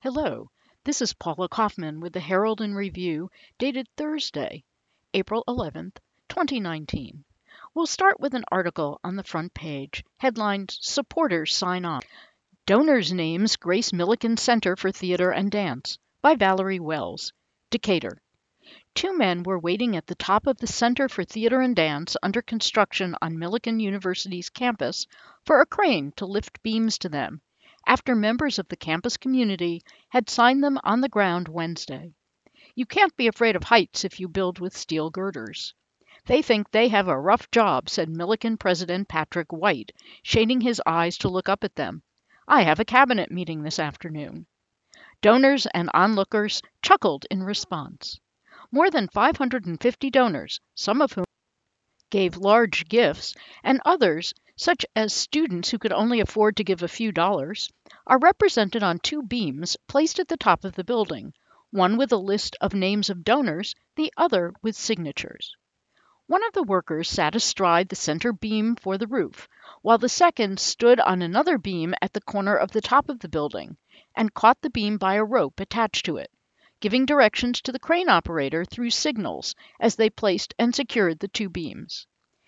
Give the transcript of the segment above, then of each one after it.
Hello, this is Paula Kaufman with the Herald and Review, dated Thursday, April 11th, 2019. We'll start with an article on the front page, headlined Supporters Sign On. Donors' Names Grace Milliken Center for Theater and Dance by Valerie Wells, Decatur. Two men were waiting at the top of the Center for Theater and Dance under construction on Millikan University's campus for a crane to lift beams to them after members of the campus community had signed them on the ground Wednesday. You can't be afraid of heights if you build with steel girders. They think they have a rough job, said Millikan President Patrick White, shading his eyes to look up at them. I have a cabinet meeting this afternoon. Donors and onlookers chuckled in response. More than 550 donors, some of whom gave large gifts, and others, such as students who could only afford to give a few dollars, are represented on two beams placed at the top of the building, one with a list of names of donors, the other with signatures. One of the workers sat astride the center beam for the roof, while the second stood on another beam at the corner of the top of the building and caught the beam by a rope attached to it, giving directions to the crane operator through signals as they placed and secured the two beams.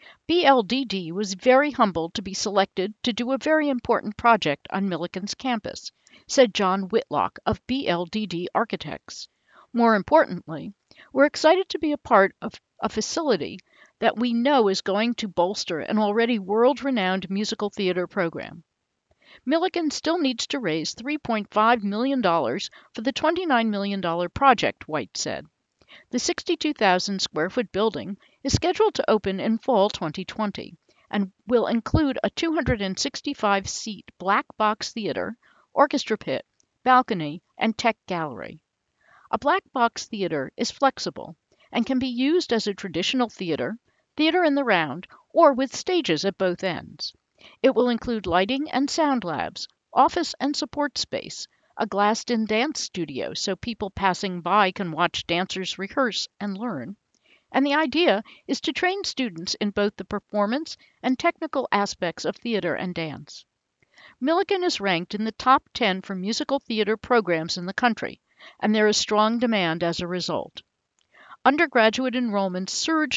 BLDD was very humbled to be selected to do a very important project on Millikan's campus, said John Whitlock of BLDD Architects. More importantly, we're excited to be a part of a facility that we know is going to bolster an already world-renowned musical theater program. Millikan still needs to raise $3.5 million for the $29 million project, White said. The 62,000 square foot building is scheduled to open in fall 2020 and will include a 265-seat black box theater, orchestra pit, balcony, and tech gallery. A black box theater is flexible and can be used as a traditional theater, theater in the round, or with stages at both ends. It will include lighting and sound labs, office and support space, a glassed-in dance studio so people passing by can watch dancers rehearse and learn. And the idea is to train students in both the performance and technical aspects of theater and dance. Millikan is ranked in the top 10 for musical theater programs in the country, and there is strong demand as a result. Undergraduate enrollment surged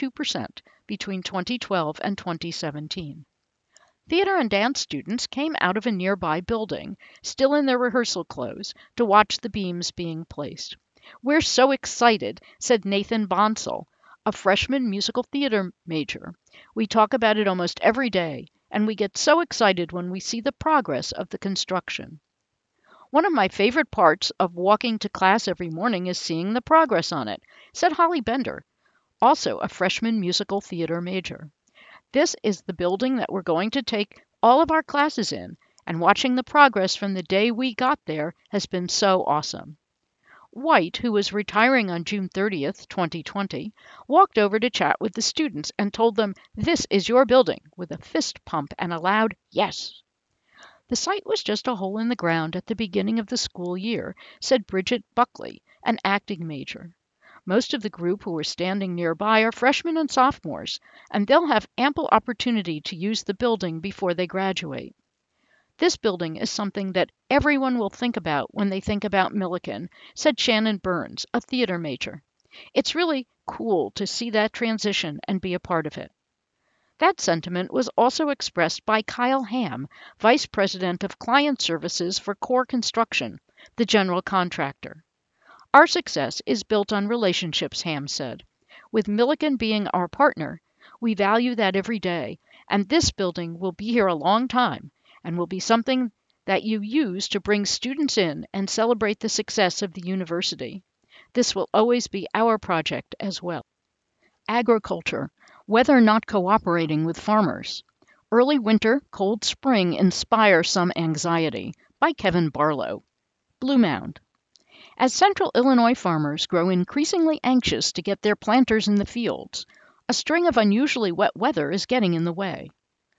42% between 2012 and 2017. Theater and dance students came out of a nearby building, still in their rehearsal clothes, to watch the beams being placed. We're so excited, said Nathan Bonsall, a freshman musical theater major. We talk about it almost every day, and we get so excited when we see the progress of the construction. One of my favorite parts of walking to class every morning is seeing the progress on it, said Holly Bender, also a freshman musical theater major. This is the building that we're going to take all of our classes in, and watching the progress from the day we got there has been so awesome. White, who was retiring on June 30th, 2020, walked over to chat with the students and told them, "This is your building," with a fist pump and a loud yes. The site was just a hole in the ground at the beginning of the school year, said Bridget Buckley, an acting major. Most of the group who were standing nearby are freshmen and sophomores, and they'll have ample opportunity to use the building before they graduate. This building is something that everyone will think about when they think about Millikan, said Shannon Burns, a theater major. It's really cool to see that transition and be a part of it. That sentiment was also expressed by Kyle Ham, Vice President of Client Services for Core Construction, the general contractor. Our success is built on relationships, Ham said. With Millikan being our partner, we value that every day, and this building will be here a long time and will be something that you use to bring students in and celebrate the success of the university. This will always be our project as well. Agriculture, weather not cooperating with farmers. Early winter, cold spring inspire some anxiety, by Kevin Barlow. Blue Mound. As Central Illinois farmers grow increasingly anxious to get their planters in the fields, a string of unusually wet weather is getting in the way.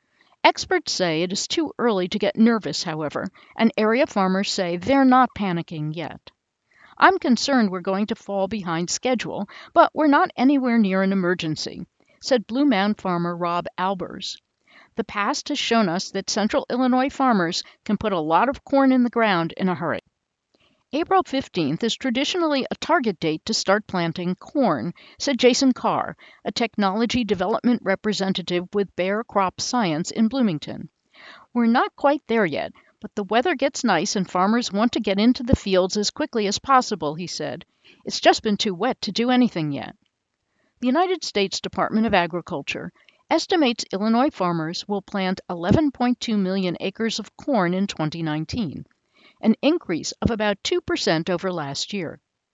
Experts say it is too early to get nervous, however, and area farmers say they're not panicking yet. I'm concerned we're going to fall behind schedule, but we're not anywhere near an emergency, said Blue Mound farmer Rob Albers. The past has shown us that Central Illinois farmers can put a lot of corn in the ground in a hurry. April 15th is traditionally a target date to start planting corn, said Jason Carr, a technology development representative with Bayer Crop Science in Bloomington. We're not quite there yet, but the weather gets nice and farmers want to get into the fields as quickly as possible, he said. It's just been too wet to do anything yet. The United States Department of Agriculture estimates Illinois farmers will plant 11.2 million acres of corn in 2019, an increase of about 2% over last year.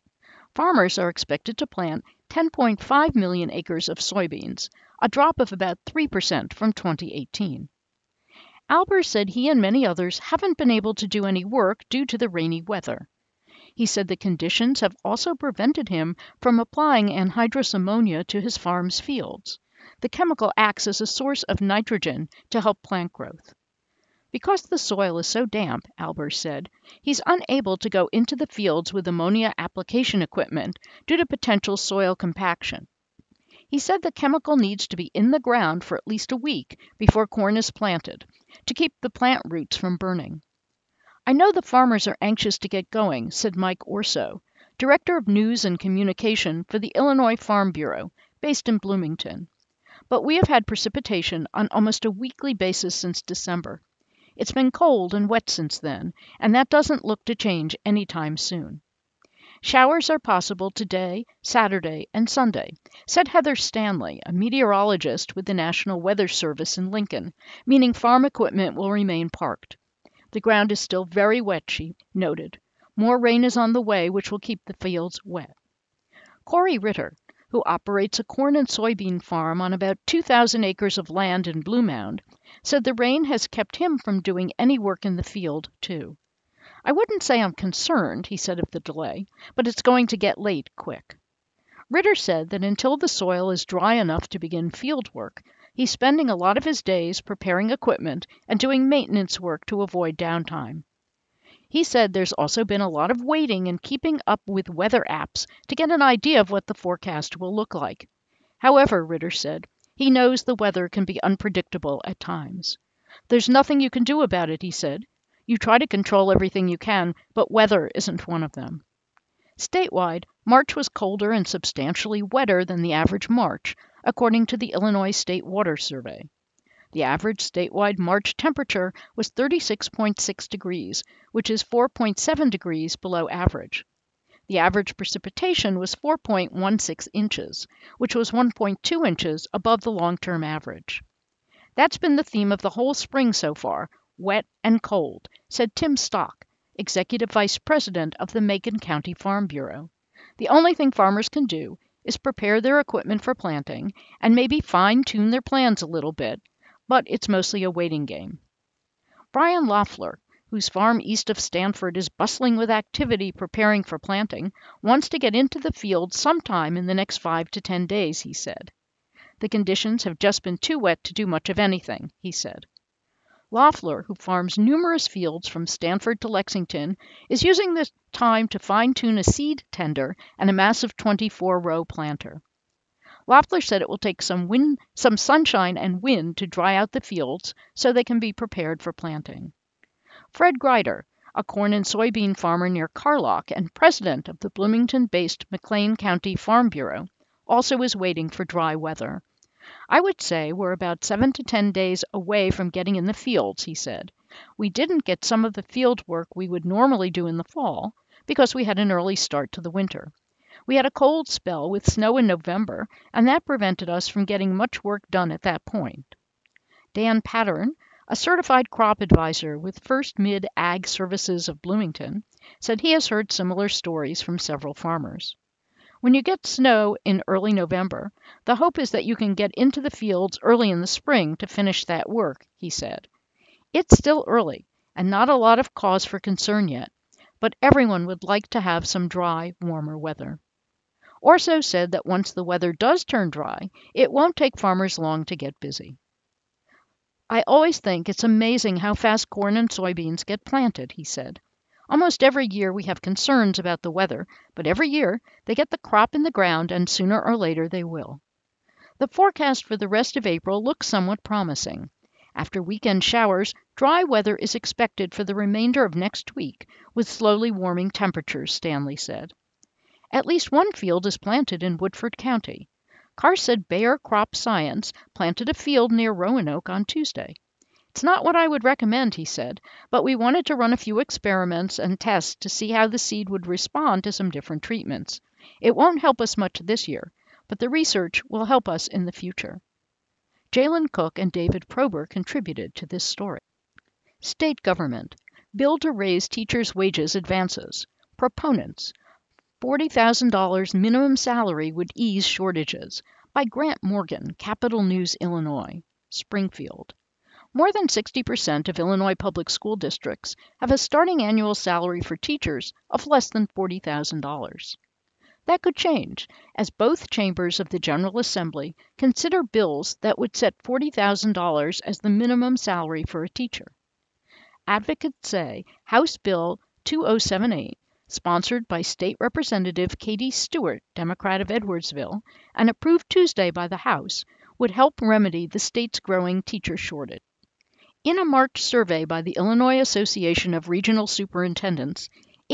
Farmers are expected to plant 10.5 million acres of soybeans, a drop of about 3% from 2018. Albers said he and many others haven't been able to do any work due to the rainy weather. He said the conditions have also prevented him from applying anhydrous ammonia to his farm's fields. The chemical acts as a source of nitrogen to help plant growth. Because the soil is so damp, Albers said, he's unable to go into the fields with ammonia application equipment due to potential soil compaction. He said the chemical needs to be in the ground for at least a week before corn is planted to keep the plant roots from burning. I know the farmers are anxious to get going, said Mike Orso, Director of News and Communication for the Illinois Farm Bureau, based in Bloomington. But we have had precipitation on almost a weekly basis since December. It's been cold and wet since then, and that doesn't look to change anytime soon. Showers are possible today, Saturday, and Sunday, said Heather Stanley, a meteorologist with the National Weather Service in Lincoln, meaning farm equipment will remain parked. The ground is still very wet, she noted. More rain is on the way, which will keep the fields wet. Corey Ritter, who operates a corn and soybean farm on about 2,000 acres of land in Blue Mound, said the rain has kept him from doing any work in the field, too. I wouldn't say I'm concerned, he said of the delay, but it's going to get late quick. Ritter said that until the soil is dry enough to begin field work, he's spending a lot of his days preparing equipment and doing maintenance work to avoid downtime. He said there's also been a lot of waiting and keeping up with weather apps to get an idea of what the forecast will look like. However, Ritter said, he knows the weather can be unpredictable at times. There's nothing you can do about it, he said. You try to control everything you can, but weather isn't one of them. Statewide, March was colder and substantially wetter than the average March, according to the Illinois State Water Survey. The average statewide March temperature was 36.6 degrees, which is 4.7 degrees below average. The average precipitation was 4.16 inches, which was 1.2 inches above the long-term average. That's been the theme of the whole spring so far, wet and cold, said Tim Stock, Executive Vice President of the Macon County Farm Bureau. The only thing farmers can do is prepare their equipment for planting and maybe fine-tune their plans a little bit, but it's mostly a waiting game. Brian Loeffler, whose farm east of Stanford is bustling with activity preparing for planting, wants to get into the field sometime in the next 5 to 10 days, he said. The conditions have just been too wet to do much of anything, he said. Loeffler, who farms numerous fields from Stanford to Lexington, is using this time to fine-tune a seed tender and a massive 24-row planter. Loeffler said it will take some sunshine and wind to dry out the fields so they can be prepared for planting. Fred Greider, a corn and soybean farmer near Carlock and president of the Bloomington-based McLean County Farm Bureau, also is waiting for dry weather. I would say we're about 7 to 10 days away from getting in the fields, he said. We didn't get some of the field work we would normally do in the fall because we had an early start to the winter. We had a cold spell with snow in November, and that prevented us from getting much work done at that point. Dan Pattern, a certified crop advisor with First Mid Ag Services of Bloomington, said he has heard similar stories from several farmers. When you get snow in early November, the hope is that you can get into the fields early in the spring to finish that work, he said. It's still early, and not a lot of cause for concern yet, but everyone would like to have some dry, warmer weather. Orso said that once the weather does turn dry, it won't take farmers long to get busy. I always think it's amazing how fast corn and soybeans get planted, he said. Almost every year we have concerns about the weather, but every year they get the crop in the ground and sooner or later they will. The forecast for the rest of April looks somewhat promising. After weekend showers, Dry weather is expected for the remainder of next week, with slowly warming temperatures, Stanley said. At least one field is planted in Woodford County. Carr said Bayer Crop Science planted a field near Roanoke on Tuesday. It's not what I would recommend, he said, but we wanted to run a few experiments and tests to see how the seed would respond to some different treatments. It won't help us much this year, but the research will help us in the future. Jalen Cook and David Prober contributed to this story. State government. Bill to raise teachers' wages advances. Proponents. $40,000 minimum salary would ease shortages. By Grant Morgan, Capital News, Illinois. Springfield. More than 60% of Illinois public school districts have a starting annual salary for teachers of less than $40,000. That could change, as both chambers of the General Assembly consider bills that would set $40,000 as the minimum salary for a teacher. Advocates say House Bill 2078, sponsored by State Representative Katie Stewart, Democrat of Edwardsville, and approved Tuesday by the House, would help remedy the state's growing teacher shortage. In a March survey by the Illinois Association of Regional Superintendents,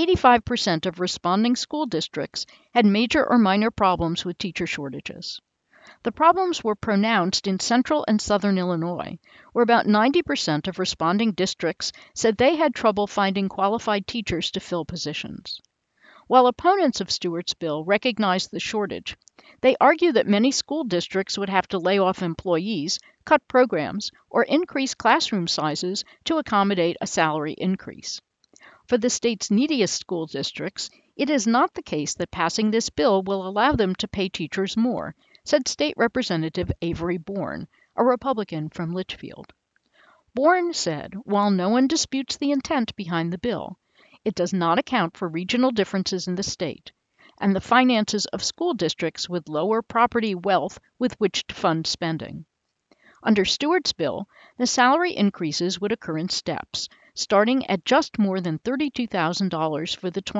85% of responding school districts had major or minor problems with teacher shortages. The problems were pronounced in central and southern Illinois, where about 90% of responding districts said they had trouble finding qualified teachers to fill positions. While opponents of Stewart's bill recognize the shortage, they argue that many school districts would have to lay off employees, cut programs, or increase classroom sizes to accommodate a salary increase. For the state's neediest school districts, it is not the case that passing this bill will allow them to pay teachers more, said State Representative Avery Bourne, a Republican from Litchfield. Bourne said, while no one disputes the intent behind the bill, it does not account for regional differences in the state and the finances of school districts with lower property wealth with which to fund spending. Under Stewart's bill, the salary increases would occur in steps, starting at just more than $32,000 for the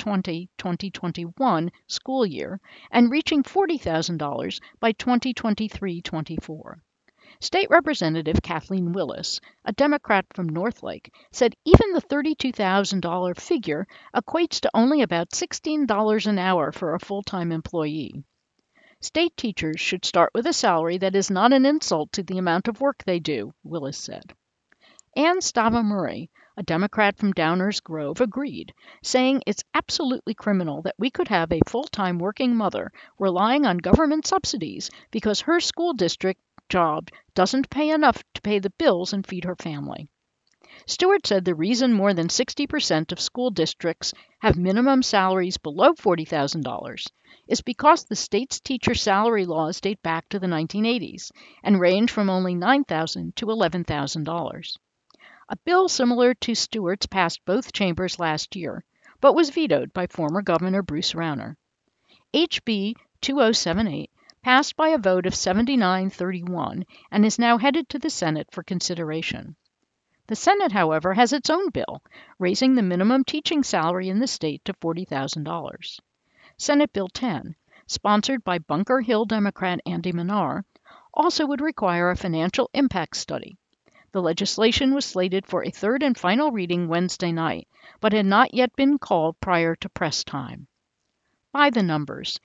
2020-2021 school year and reaching $40,000 by 2023-24. State Representative Kathleen Willis, a Democrat from Northlake, said even the $32,000 figure equates to only about $16 an hour for a full-time employee. State teachers should start with a salary that is not an insult to the amount of work they do, Willis said. Ann Stava Murray, a Democrat from Downers Grove, agreed, saying it's absolutely criminal that we could have a full-time working mother relying on government subsidies because her school district job doesn't pay enough to pay the bills and feed her family. Stewart said the reason more than 60% of school districts have minimum salaries below $40,000 is because the state's teacher salary laws date back to the 1980s and range from only $9,000 to $11,000. A bill similar to Stewart's passed both chambers last year, but was vetoed by former Governor Bruce Rauner. HB 2078 passed by a vote of 79-31 and is now headed to the Senate for consideration. The Senate, however, has its own bill, raising the minimum teaching salary in the state to $40,000. Senate Bill 10, sponsored by Bunker Hill Democrat Andy Manar, also would require a financial impact study. The legislation was slated for a third and final reading Wednesday night, but had not yet been called prior to press time. By the numbers,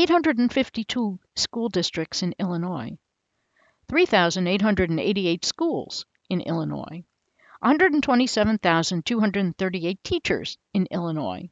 852 school districts in Illinois, 3,888 schools in Illinois, 127,238 teachers in Illinois,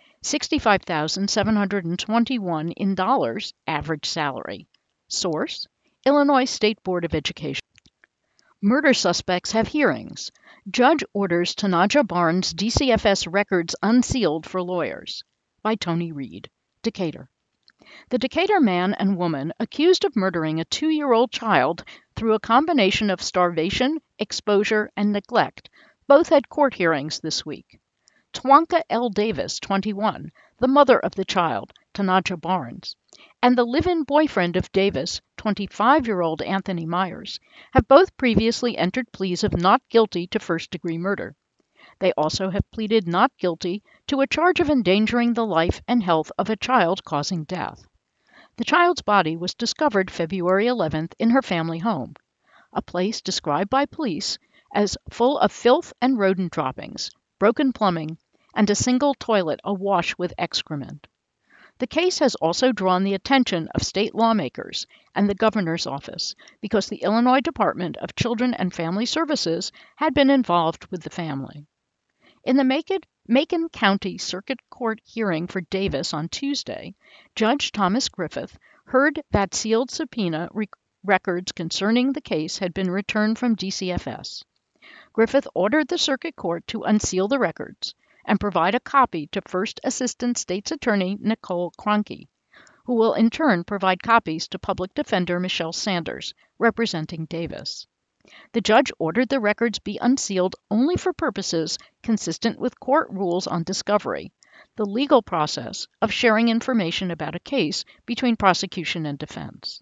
65,721 in dollars average salary. Source: Illinois State Board of Education. Murder suspects have hearings. Judge orders Tanaja Barnes' DCFS records unsealed for lawyers. By Tony Reed, Decatur. The Decatur man and woman accused of murdering a 2-year-old child through a combination of starvation, exposure, and neglect both had court hearings this week. Twanka L. Davis, 21, the mother of the child, Tanaja Barnes, and the live-in boyfriend of Davis, 25-year-old Anthony Myers, have both previously entered pleas of not guilty to first-degree murder. They also have pleaded not guilty to a charge of endangering the life and health of a child causing death. The child's body was discovered February 11th in her family home, a place described by police as full of filth and rodent droppings, broken plumbing, and a single toilet awash with excrement. The case has also drawn the attention of state lawmakers and the governor's office because the Illinois Department of Children and Family Services had been involved with the family. In the Macon County Circuit Court hearing for Davis on Tuesday, Judge Thomas Griffith heard that sealed subpoena records concerning the case had been returned from DCFS. Griffith ordered the Circuit Court to unseal the records and provide a copy to First Assistant State's Attorney Nicole Cronky, who will in turn provide copies to Public Defender Michelle Sanders, representing Davis. The judge ordered the records be unsealed only for purposes consistent with court rules on discovery, the legal process of sharing information about a case between prosecution and defense.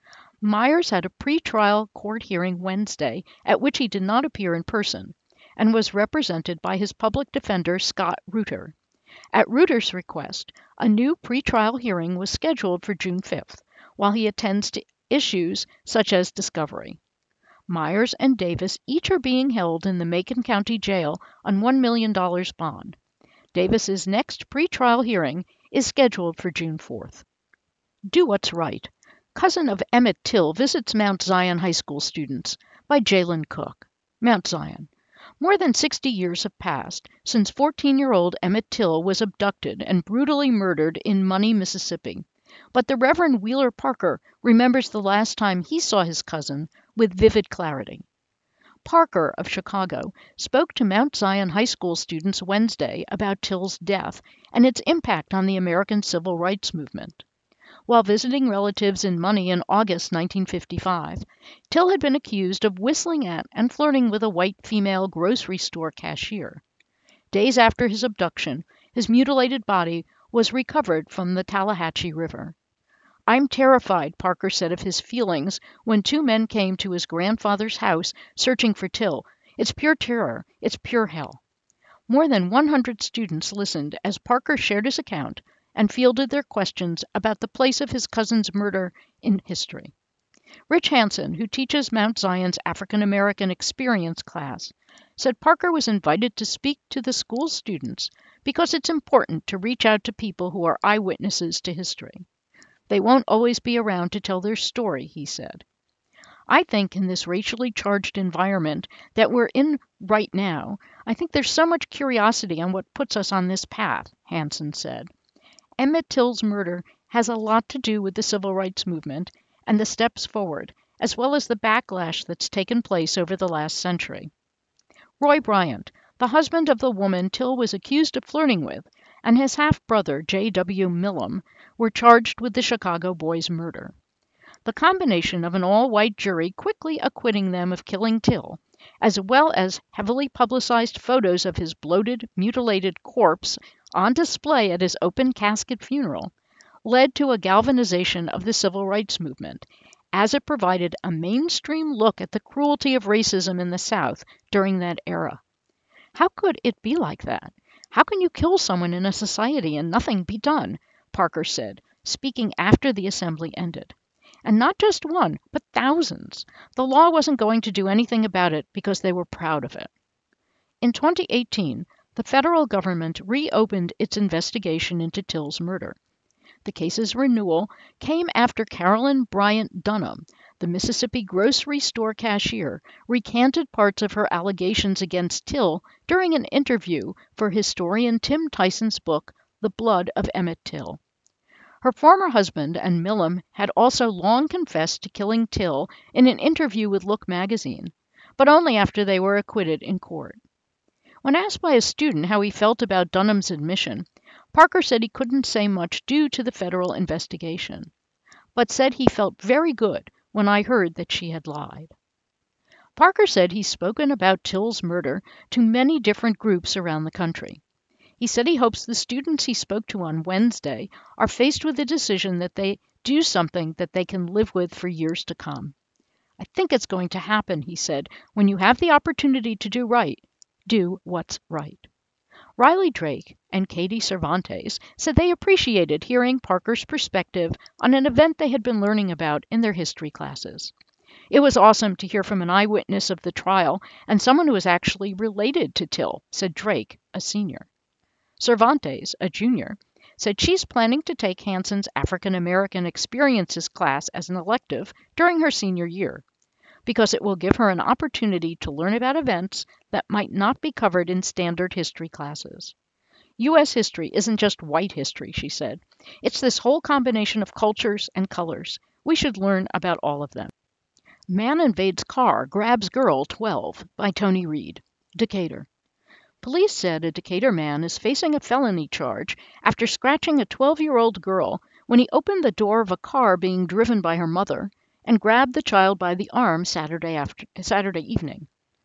Myers had a pre-trial court hearing Wednesday at which he did not appear in person and was represented by his public defender Scott Reuter. At Reuter's request, a new pre-trial hearing was scheduled for June 5th, while he attends to issues such as discovery. Myers and Davis each are being held in the Macon County Jail on $1 million bond. Davis's next pre-trial hearing is scheduled for June 4th. Do What's Right. Cousin of Emmett Till visits Mount Zion High School students by Jalen Cook. Mount Zion. More than 60 years have passed since 14-year-old Emmett Till was abducted and brutally murdered in Money, Mississippi. But the Reverend Wheeler Parker remembers the last time he saw his cousin with vivid clarity. Parker of Chicago spoke to Mount Zion High School students Wednesday about Till's death and its impact on the American civil rights movement. While visiting relatives in Money in August 1955, Till had been accused of whistling at and flirting with a white female grocery store cashier. Days after his abduction, his mutilated body was recovered from the Tallahatchie River. "I'm terrified," Parker said of his feelings when two men came to his grandfather's house searching for Till. "It's pure terror. It's pure hell." More than 100 students listened as Parker shared his account and fielded their questions about the place of his cousin's murder in history. Rich Hansen, who teaches Mount Zion's African American Experience class, said Parker was invited to speak to the school students because it's important to reach out to people who are eyewitnesses to history. They won't always be around to tell their story, he said. "I think in this racially charged environment that we're in right now, I think there's so much curiosity on what puts us on this path," Hansen said. Emmett Till's murder has a lot to do with the civil rights movement and the steps forward, as well as the backlash that's taken place over the last century. Roy Bryant, the husband of the woman Till was accused of flirting with, and his half-brother, J.W. Millam, were charged with the Chicago boy's murder. The combination of an all-white jury quickly acquitting them of killing Till, as well as heavily publicized photos of his bloated, mutilated corpse on display at his open casket funeral, led to a galvanization of the civil rights movement, as it provided a mainstream look at the cruelty of racism in the South during that era. "How could it be like that? How can you kill someone in a society and nothing be done?" Parker said, speaking after the assembly ended. "And not just one, but thousands. The law wasn't going to do anything about it because they were proud of it." In 2018, the federal government reopened its investigation into Till's murder. The case's renewal came after Carolyn Bryant Dunham, the Mississippi grocery store cashier, recanted parts of her allegations against Till during an interview for historian Tim Tyson's book, The Blood of Emmett Till. Her former husband and Millam had also long confessed to killing Till in an interview with Look magazine, but only after they were acquitted in court. When asked by a student how he felt about Dunham's admission, Parker said he couldn't say much due to the federal investigation, but said he felt very good when I heard that she had lied. Parker said he's spoken about Till's murder to many different groups around the country. He said he hopes the students he spoke to on Wednesday are faced with the decision that they do something that they can live with for years to come. "I think it's going to happen," he said. "When you have the opportunity to do right, do what's right." Riley Drake and Katie Cervantes said they appreciated hearing Parker's perspective on an event they had been learning about in their history classes. It was awesome to hear from an eyewitness of the trial and someone who was actually related to Till, said Drake, a senior. Cervantes, a junior, said she's planning to take Hanson's African American Experiences class as an elective during her senior year, because it will give her an opportunity to learn about events that might not be covered in standard history classes. U.S. history isn't just white history, she said. It's this whole combination of cultures and colors. We should learn about all of them. Man invades car, grabs girl 12 by Tony Reed, Decatur. Police said a Decatur man is facing a felony charge after scratching a 12-year-old girl when he opened the door of a car being driven by her mother and grabbed the child by the arm Saturday evening.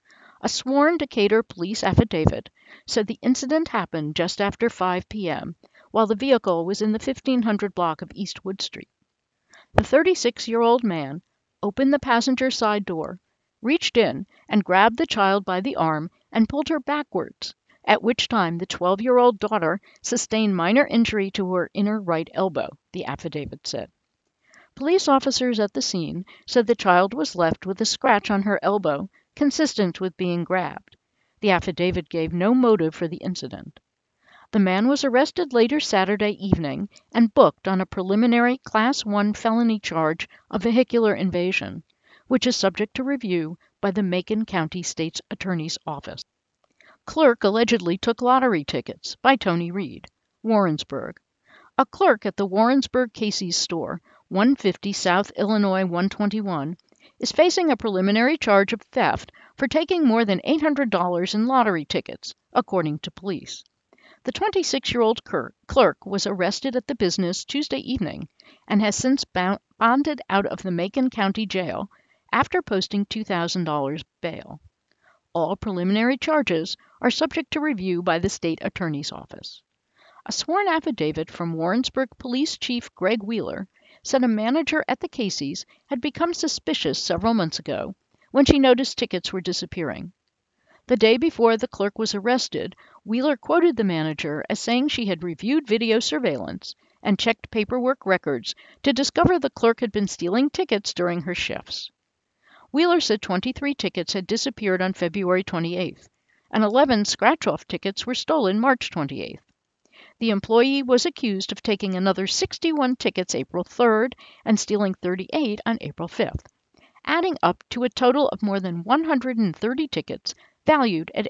A sworn Decatur police affidavit said the incident happened just after 5 p.m. while the vehicle was in the 1500 block of East Wood Street. The 36-year-old man opened the passenger side door, reached in and grabbed the child by the arm and pulled her backwards, at which time the 12-year-old daughter sustained minor injury to her inner right elbow, the affidavit said. Police officers at the scene said the child was left with a scratch on her elbow consistent with being grabbed. The affidavit gave no motive for the incident. The man was arrested later Saturday evening and booked on a preliminary Class 1 felony charge of vehicular invasion, which is subject to review by the Macon County State's Attorney's Office. Clerk allegedly took lottery tickets by Tony Reed, Warrensburg. A clerk at the Warrensburg Casey's store, 150 South Illinois 121, is facing a preliminary charge of theft for taking more than $800 in lottery tickets, according to police. The 26-year-old clerk was arrested at the business Tuesday evening and has since bonded out of the Macon County Jail after posting $2,000 bail. All preliminary charges are subject to review by the state attorney's office. A sworn affidavit from Warrensburg Police Chief Greg Wheeler said a manager at the Casey's had become suspicious several months ago when she noticed tickets were disappearing. The day before the clerk was arrested, Wheeler quoted the manager as saying she had reviewed video surveillance and checked paperwork records to discover the clerk had been stealing tickets during her shifts. Wheeler said 23 tickets had disappeared on February 28th, and 11 scratch-off tickets were stolen March 28th. The employee was accused of taking another 61 tickets April 3rd and stealing 38 on April 5th, adding up to a total of more than 130 tickets valued at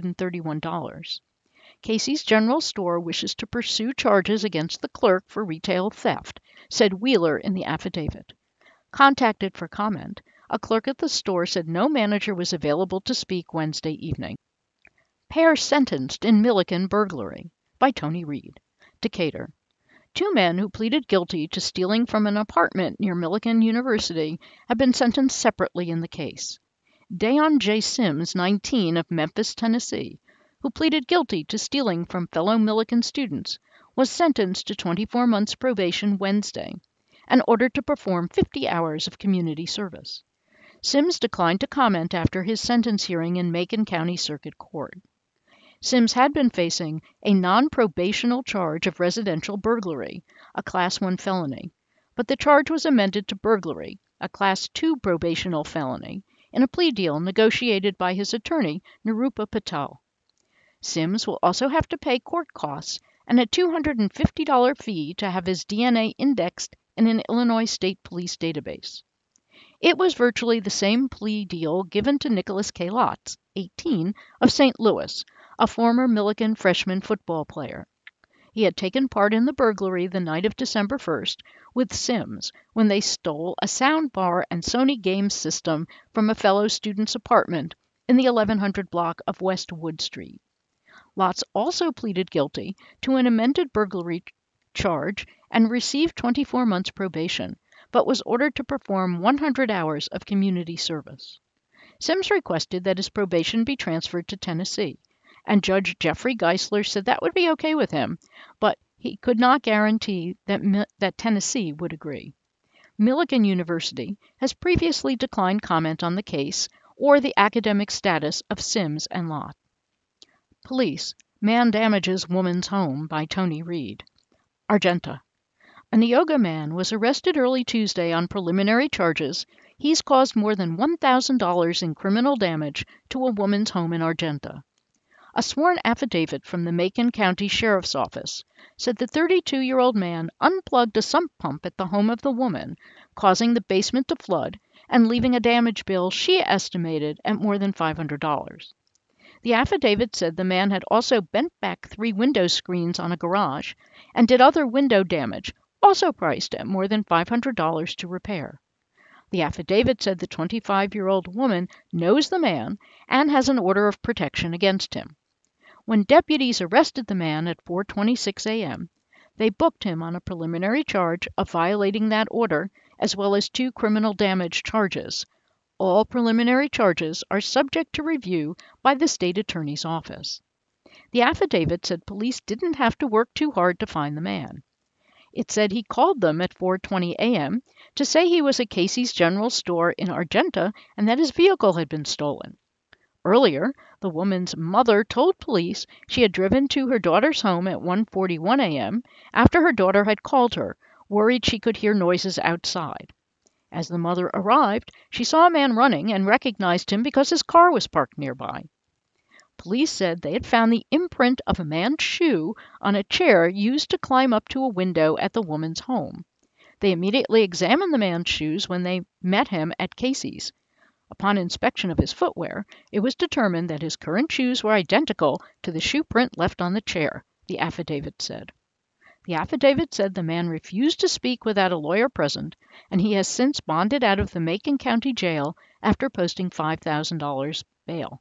$831. Casey's General Store wishes to pursue charges against the clerk for retail theft, said Wheeler in the affidavit. Contacted for comment, a clerk at the store said no manager was available to speak Wednesday evening. Pair sentenced in Milliken burglary by Tony Reed, Decatur. Two men who pleaded guilty to stealing from an apartment near Milliken University have been sentenced separately in the case. Dayon J. Sims, 19, of Memphis, Tennessee, who pleaded guilty to stealing from fellow Milliken students, was sentenced to 24 months probation Wednesday and ordered to perform 50 hours of community service. Sims declined to comment after his sentence hearing in Macon County Circuit Court. Sims had been facing a non-probational charge of residential burglary, a Class 1 felony, but the charge was amended to burglary, a Class 2 probational felony, in a plea deal negotiated by his attorney, Nirupa Patel. Sims will also have to pay court costs and a $250 fee to have his DNA indexed in an Illinois State Police database. It was virtually the same plea deal given to Nicholas K. Lotz, 18, of St. Louis, a former Milliken freshman football player. He had taken part in the burglary the night of December 1st with Sims when they stole a sound bar and Sony game system from a fellow student's apartment in the 1100 block of West Wood Street. Lotz also pleaded guilty to an amended burglary charge and received 24 months probation, but was ordered to perform 100 hours of community service. Sims requested that his probation be transferred to Tennessee, and Judge Jeffrey Geisler said that would be okay with him, but he could not guarantee that Tennessee would agree. Milliken University has previously declined comment on the case or the academic status of Sims and Lott. Police: Man damages woman's home by Tony Reed, Argenta. A Neoga man was arrested early Tuesday on preliminary charges he's caused more than $1,000 in criminal damage to a woman's home in Argenta. A sworn affidavit from the Macon County Sheriff's Office said the 32-year-old man unplugged a sump pump at the home of the woman, causing the basement to flood and leaving a damage bill she estimated at more than $500. The affidavit said the man had also bent back 3 window screens on a garage and did other window damage, also priced at more than $500 to repair. The affidavit said the 25-year-old woman knows the man and has an order of protection against him. When deputies arrested the man at 4:26 a.m., they booked him on a preliminary charge of violating that order, as well as 2 criminal damage charges. All preliminary charges are subject to review by the state attorney's office. The affidavit said police didn't have to work too hard to find the man. It said he called them at 4:20 a.m. to say he was at Casey's General Store in Argenta and that his vehicle had been stolen. Earlier, the woman's mother told police she had driven to her daughter's home at 1:41 a.m. after her daughter had called her, worried she could hear noises outside. As the mother arrived, she saw a man running and recognized him because his car was parked nearby. Police said they had found the imprint of a man's shoe on a chair used to climb up to a window at the woman's home. They immediately examined the man's shoes when they met him at Casey's. Upon inspection of his footwear, it was determined that his current shoes were identical to the shoe print left on the chair, the affidavit said. The affidavit said the man refused to speak without a lawyer present, and he has since bonded out of the Macon County Jail after posting $5,000 bail.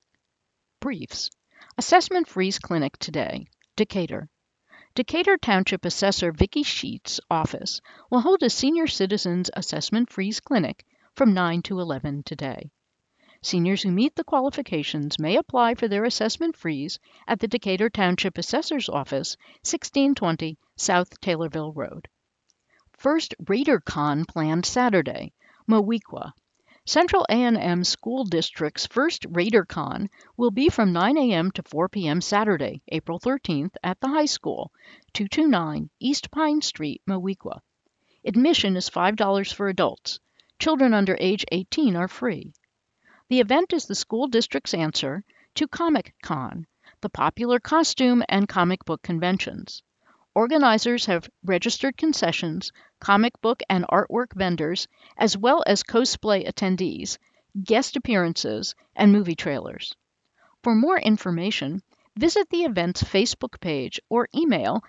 Briefs. Assessment Freeze Clinic today. Decatur. Decatur Township Assessor Vicki Sheets' office will hold a senior citizens assessment freeze clinic from 9 to 11 today. Seniors who meet the qualifications may apply for their assessment freeze at the Decatur Township Assessor's Office, 1620 South Taylorville Road. First RaiderCon planned Saturday, Moweaqua. Central A&M School District's first RaiderCon will be from 9 a.m. to 4 p.m. Saturday, April 13th at the high school, 229 East Pine Street, Moweaqua. Admission is $5 for adults. Children under age 18 are free. The event is the school district's answer to Comic Con, the popular costume and comic book conventions. Organizers have registered concessions, comic book and artwork vendors, as well as cosplay attendees, guest appearances, and movie trailers. For more information, visit the event's Facebook page or email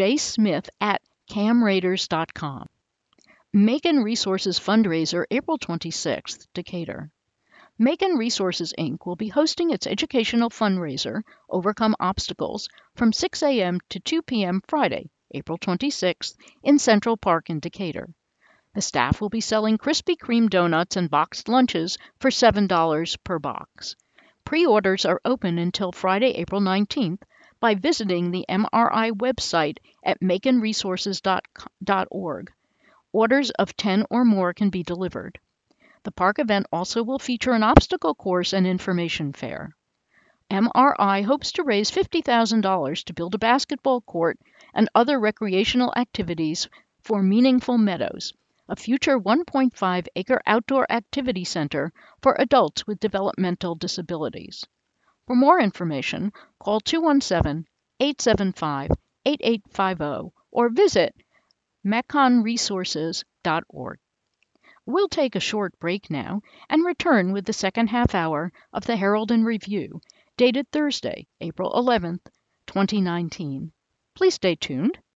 jsmith@camraiders.com. Macon Resources Fundraiser, April 26th, Decatur. Macon Resources, Inc. will be hosting its educational fundraiser, Overcome Obstacles, from 6 a.m. to 2 p.m. Friday, April 26th, in Central Park in Decatur. The staff will be selling Krispy Kreme donuts and boxed lunches for $7 per box. Pre-orders are open until Friday, April 19th by visiting the MRI website at maconresources.org. Orders of 10 or more can be delivered. The park event also will feature an obstacle course and information fair. MRI hopes to raise $50,000 to build a basketball court and other recreational activities for Meaningful Meadows, a future 1.5-acre outdoor activity center for adults with developmental disabilities. For more information, call 217-875-8850 or visit maconresources.org. We'll take a short break now and return with the second half hour of the Herald and Review, dated Thursday, April 11th, 2019. Please stay tuned.